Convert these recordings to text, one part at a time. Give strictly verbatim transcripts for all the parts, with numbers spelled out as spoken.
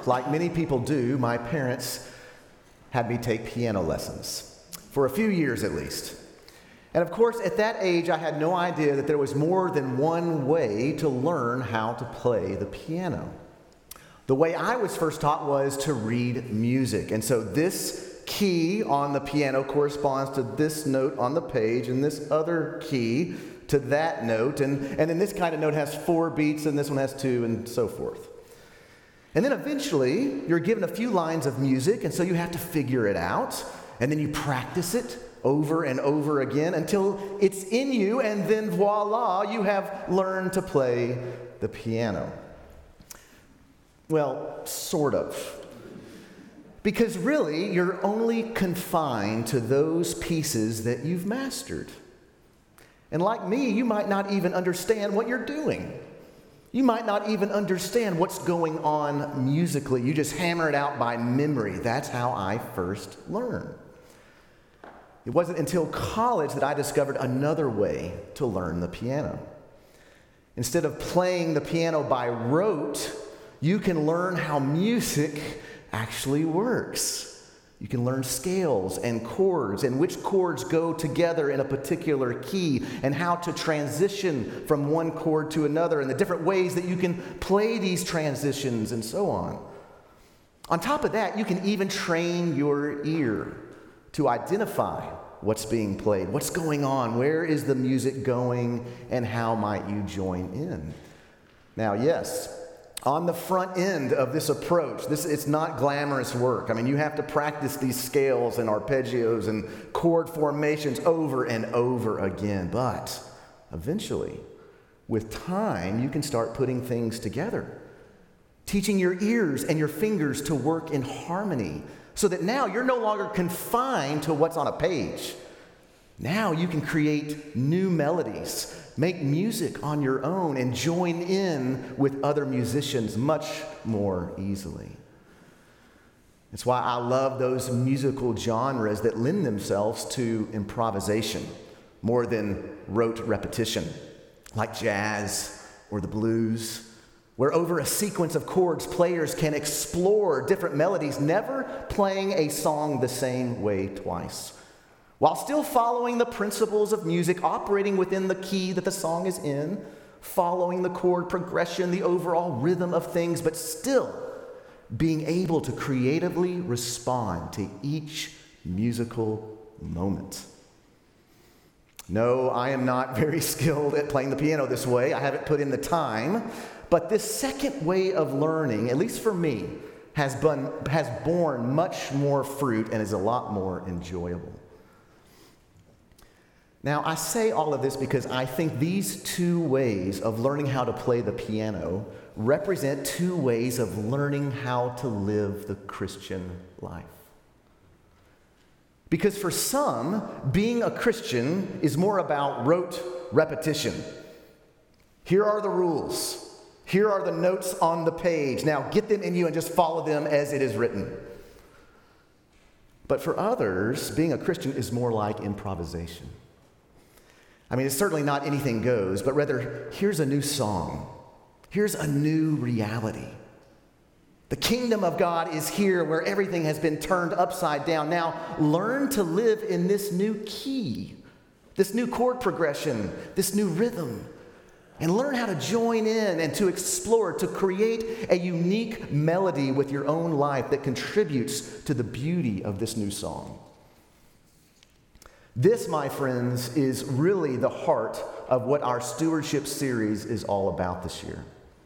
like many people do, my parents had me take piano lessons, for a few years at least. And of course, at that age, I had no idea that there was more than one way to learn how to play the piano. The way I was first taught was to read music. And so this key on the piano corresponds to this note on the page, and this other key to that note. And, and then this kind of note has four beats, and this one has two, and so forth. And then eventually, you're given a few lines of music, and so you have to figure it out. And then you practice it over and over again until it's in you, and then voila, you have learned to play the piano. Well, sort of. Because really, you're only confined to those pieces that you've mastered. And like me, you might not even understand what you're doing. You might not even understand what's going on musically. You just hammer it out by memory. That's how I first learned. It wasn't until college that I discovered another way to learn the piano. Instead of playing the piano by rote, you can learn how music actually works. You can learn scales and chords and which chords go together in a particular key and how to transition from one chord to another and the different ways that you can play these transitions and so on. On top of that, you can even train your ear to identify what's being played, what's going on, where is the music going, and how might you join in. Now, yes, on the front end of this approach, this it's not glamorous work. I mean, you have to practice these scales and arpeggios and chord formations over and over again. But eventually, with time, you can start putting things together, teaching your ears and your fingers to work in harmony, so that now you're no longer confined to what's on a page. Now you can create new melodies, make music on your own, and join in with other musicians much more easily. That's why I love those musical genres that lend themselves to improvisation more than rote repetition, like jazz or the blues, where over a sequence of chords, players can explore different melodies, never playing a song the same way twice, while still following the principles of music, operating within the key that the song is in, following the chord progression, the overall rhythm of things, but still being able to creatively respond to each musical moment. No, I am not very skilled at playing the piano this way. I haven't put in the time. But this second way of learning, at least for me, has, been, has borne much more fruit and is a lot more enjoyable. Now, I say all of this because I think these two ways of learning how to play the piano represent two ways of learning how to live the Christian life. Because for some, being a Christian is more about rote repetition. Here are the rules. Here are the notes on the page. Now get them in you and just follow them as it is written. But for others, being a Christian is more like improvisation. I mean, it's certainly not anything goes, but rather, here's a new song. Here's a new reality. The kingdom of God is here where everything has been turned upside down. Now, learn to live in this new key, this new chord progression, this new rhythm. And learn how to join in and to explore, to create a unique melody with your own life that contributes to the beauty of this new song. This, my friends, is really the heart of what our stewardship series is all about this year.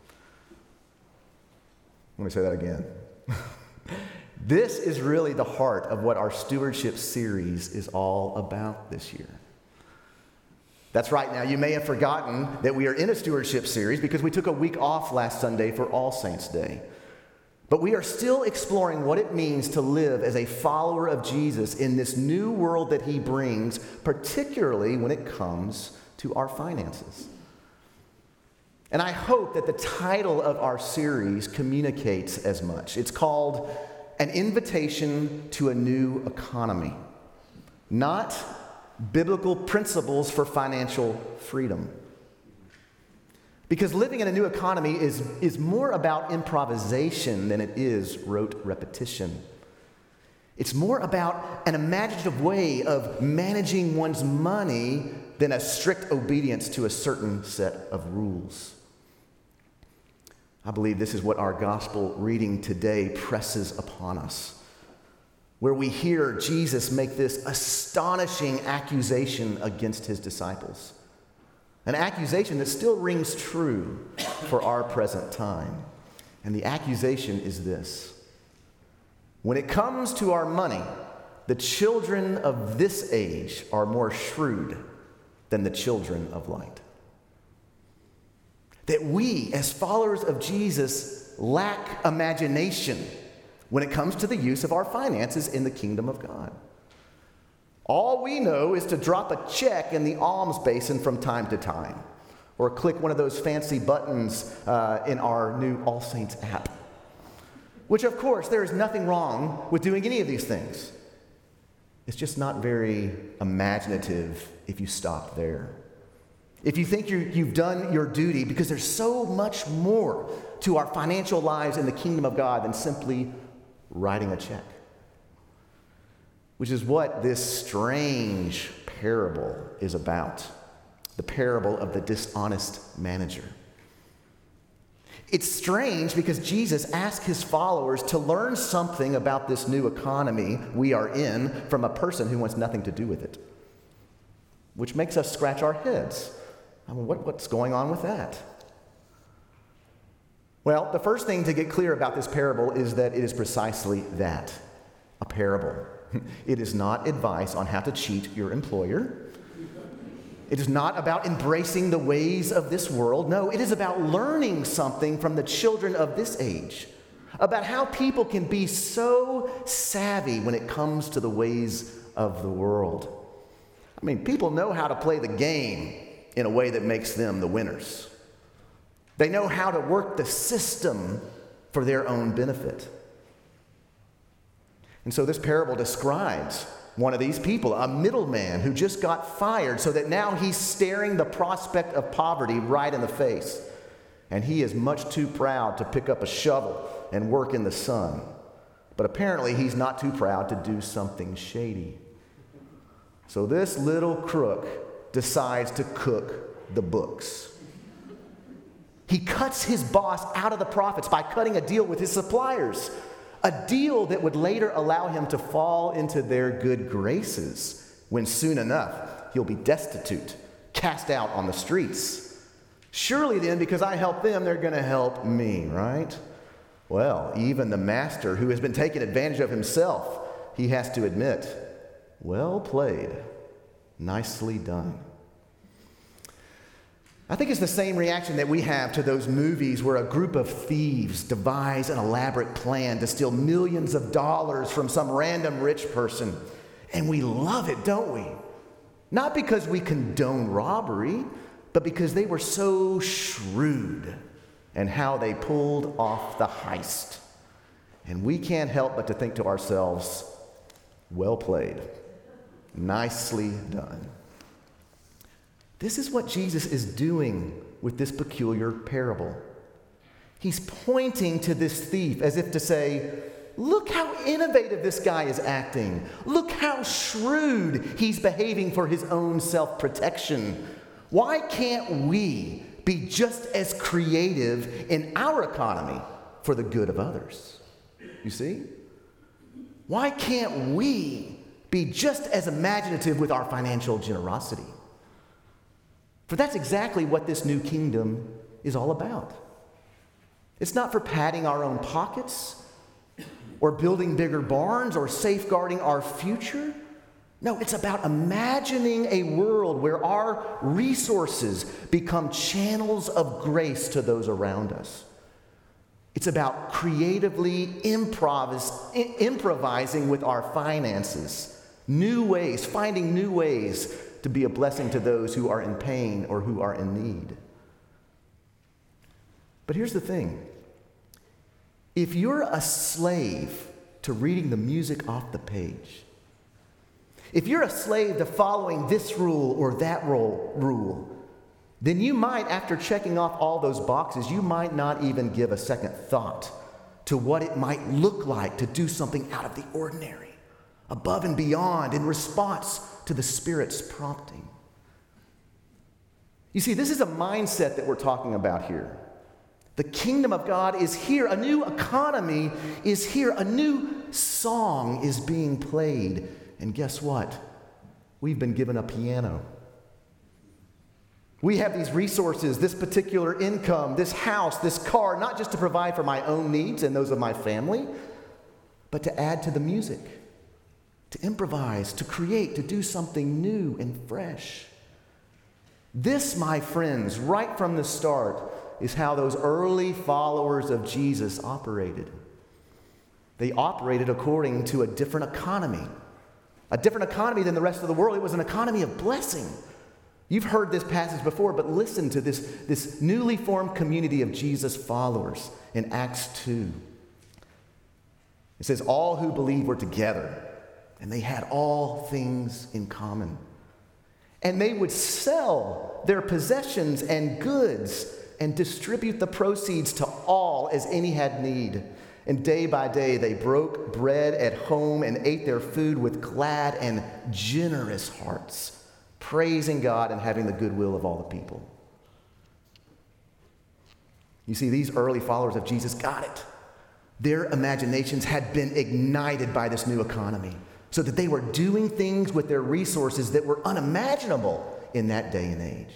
Let me say that again. This is really the heart of what our stewardship series is all about this year. That's right. Now, you may have forgotten that we are in a stewardship series because we took a week off last Sunday for All Saints' Day. But we are still exploring what it means to live as a follower of Jesus in this new world that he brings, particularly when it comes to our finances. And I hope that the title of our series communicates as much. It's called An Invitation to a New Economy, not Biblical Principles for Financial Freedom. Because living in a new economy is, is more about improvisation than it is rote repetition. It's more about an imaginative way of managing one's money than a strict obedience to a certain set of rules. I believe this is what our gospel reading today presses upon us, where we hear Jesus make this astonishing accusation against his disciples. An accusation that still rings true for our present time. And the accusation is this: when it comes to our money, the children of this age are more shrewd than the children of light. That we, as followers of Jesus, lack imagination when it comes to the use of our finances in the kingdom of God. All we know is to drop a check in the alms basin from time to time, or click one of those fancy buttons uh, in our new All Saints app. Which, of course, there is nothing wrong with doing any of these things. It's just not very imaginative if you stop there. If you think you're, you've done your duty, because there's so much more to our financial lives in the kingdom of God than simply writing a check. Which is what this strange parable is about. The parable of the dishonest manager. It's strange because Jesus asked his followers to learn something about this new economy we are in from a person who wants nothing to do with it. Which makes us scratch our heads. I mean, what, what's going on with that? Well, the first thing to get clear about this parable is that it is precisely that, a parable. It is not advice on how to cheat your employer. It is not about embracing the ways of this world. No, it is about learning something from the children of this age, about how people can be so savvy when it comes to the ways of the world. I mean, people know how to play the game in a way that makes them the winners. They know how to work the system for their own benefit. And so this parable describes one of these people, a middleman who just got fired, so that now he's staring the prospect of poverty right in the face. And he is much too proud to pick up a shovel and work in the sun. But apparently he's not too proud to do something shady. So this little crook decides to cook the books. He cuts his boss out of the profits by cutting a deal with his suppliers. A deal that would later allow him to fall into their good graces when soon enough he'll be destitute, cast out on the streets. Surely then, because I helped them, they're going to help me, right? Well, even the master who has been taken advantage of himself, he has to admit, well played, nicely done. I think it's the same reaction that we have to those movies where a group of thieves devise an elaborate plan to steal millions of dollars from some random rich person. And we love it, don't we? Not because we condone robbery, but because they were so shrewd in how they pulled off the heist. And we can't help but to think to ourselves, well played, nicely done. This is what Jesus is doing with this peculiar parable. He's pointing to this thief as if to say, look how innovative this guy is acting. Look how shrewd he's behaving for his own self-protection. Why can't we be just as creative in our economy for the good of others? You see? Why can't we be just as imaginative with our financial generosity? For that's exactly what this new kingdom is all about. It's not for padding our own pockets or building bigger barns or safeguarding our future. No, it's about imagining a world where our resources become channels of grace to those around us. It's about creatively improvis- improvising with our finances, new ways, finding new ways to be a blessing to those who are in pain or who are in need. But here's the thing. If you're a slave to reading the music off the page, if you're a slave to following this rule or that rule, then you might, after checking off all those boxes, you might not even give a second thought to what it might look like to do something out of the ordinary, above and beyond, in response to the Spirit's prompting. You see, this is a mindset that we're talking about here. The kingdom of God is here. A new economy is here. A new song is being played. And guess what? We've been given a piano. We have these resources, this particular income, this house, this car, not just to provide for my own needs and those of my family, but to add to the music, to improvise, to create, to do something new and fresh. This, my friends, right from the start, is how those early followers of Jesus operated. They operated according to a different economy, a different economy than the rest of the world. It was an economy of blessing. You've heard this passage before, but listen to this, this newly formed community of Jesus followers in Acts two. It says, all who believed were together, and they had all things in common. And they would sell their possessions and goods and distribute the proceeds to all as any had need. And day by day they broke bread at home and ate their food with glad and generous hearts, praising God and having the goodwill of all the people. You see, these early followers of Jesus got it. Their imaginations had been ignited by this new economy, so that they were doing things with their resources that were unimaginable in that day and age.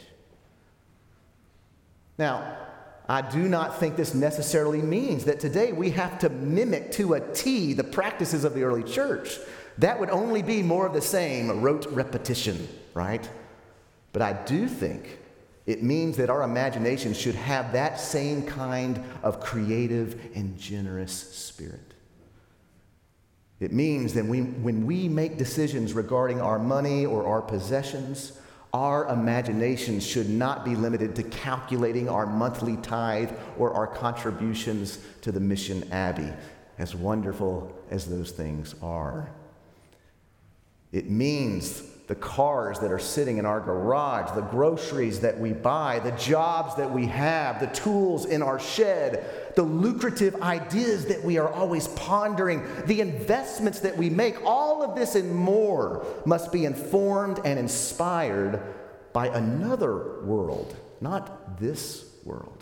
Now, I do not think this necessarily means that today we have to mimic to a T the practices of the early church. That would only be more of the same, rote repetition, right? But I do think it means that our imagination should have that same kind of creative and generous spirit. It means that we, when we make decisions regarding our money or our possessions, our imaginations should not be limited to calculating our monthly tithe or our contributions to the Mission Abbey, as wonderful as those things are. It means the cars that are sitting in our garage, the groceries that we buy, the jobs that we have, the tools in our shed, the lucrative ideas that we are always pondering, the investments that we make, all of this and more must be informed and inspired by another world, not this world.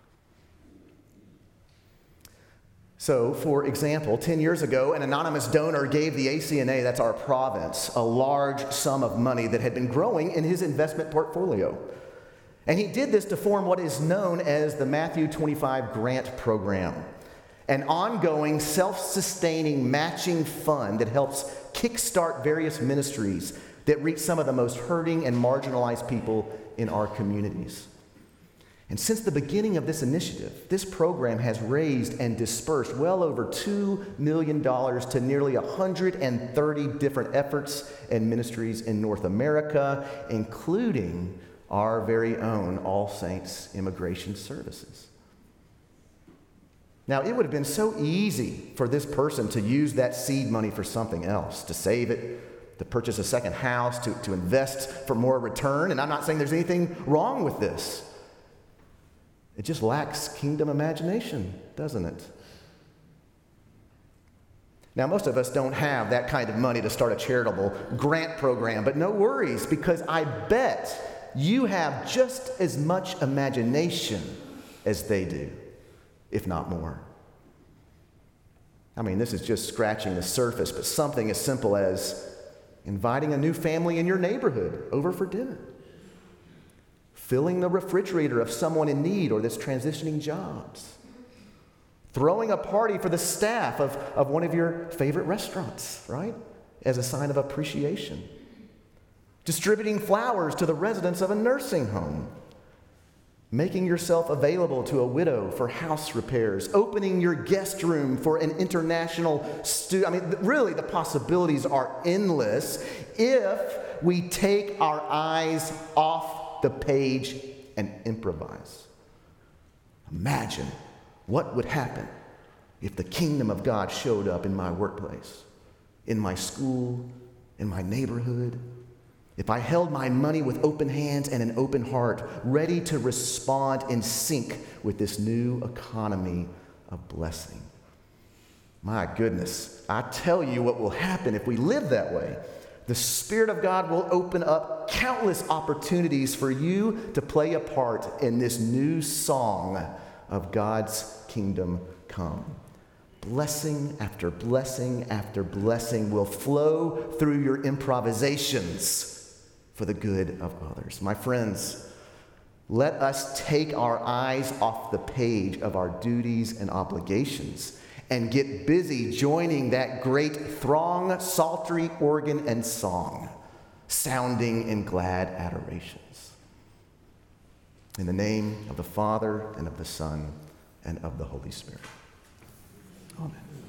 So, for example, ten years ago, an anonymous donor gave the A C N A, that's our province, a large sum of money that had been growing in his investment portfolio. And he did this to form what is known as the Matthew twenty-five Grant Program, an ongoing, self-sustaining matching fund that helps kickstart various ministries that reach some of the most hurting and marginalized people in our communities. And since the beginning of this initiative, this program has raised and dispersed well over two million dollars to nearly one hundred thirty different efforts and ministries in North America, including our very own All Saints Immigration Services. Now, it would have been so easy for this person to use that seed money for something else, to save it, to purchase a second house, to, to invest for more return. And I'm not saying there's anything wrong with this. It just lacks kingdom imagination, doesn't it? Now, most of us don't have that kind of money to start a charitable grant program, but no worries, because I bet you have just as much imagination as they do, if not more. I mean, this is just scratching the surface, but something as simple as inviting a new family in your neighborhood over for dinner, filling the refrigerator of someone in need or that's transitioning jobs, throwing a party for the staff of, of one of your favorite restaurants, right, as a sign of appreciation, distributing flowers to the residents of a nursing home, making yourself available to a widow for house repairs, opening your guest room for an international student. I mean, really, the possibilities are endless if we take our eyes off the page and improvise. Imagine what would happen if the kingdom of God showed up in my workplace, in my school, in my neighborhood. if I held my money with open hands and an open heart, ready to respond in sync with this new economy of blessing. My goodness, I tell you what will happen if we live that way. The Spirit of God will open up countless opportunities for you to play a part in this new song of God's kingdom come. Blessing after blessing after blessing will flow through your improvisations for the good of others. My friends, let us take our eyes off the page of our duties and obligations and get busy joining that great throng, psaltery, organ, and song, sounding in glad adorations. In the name of the Father, and of the Son, and of the Holy Spirit. Amen.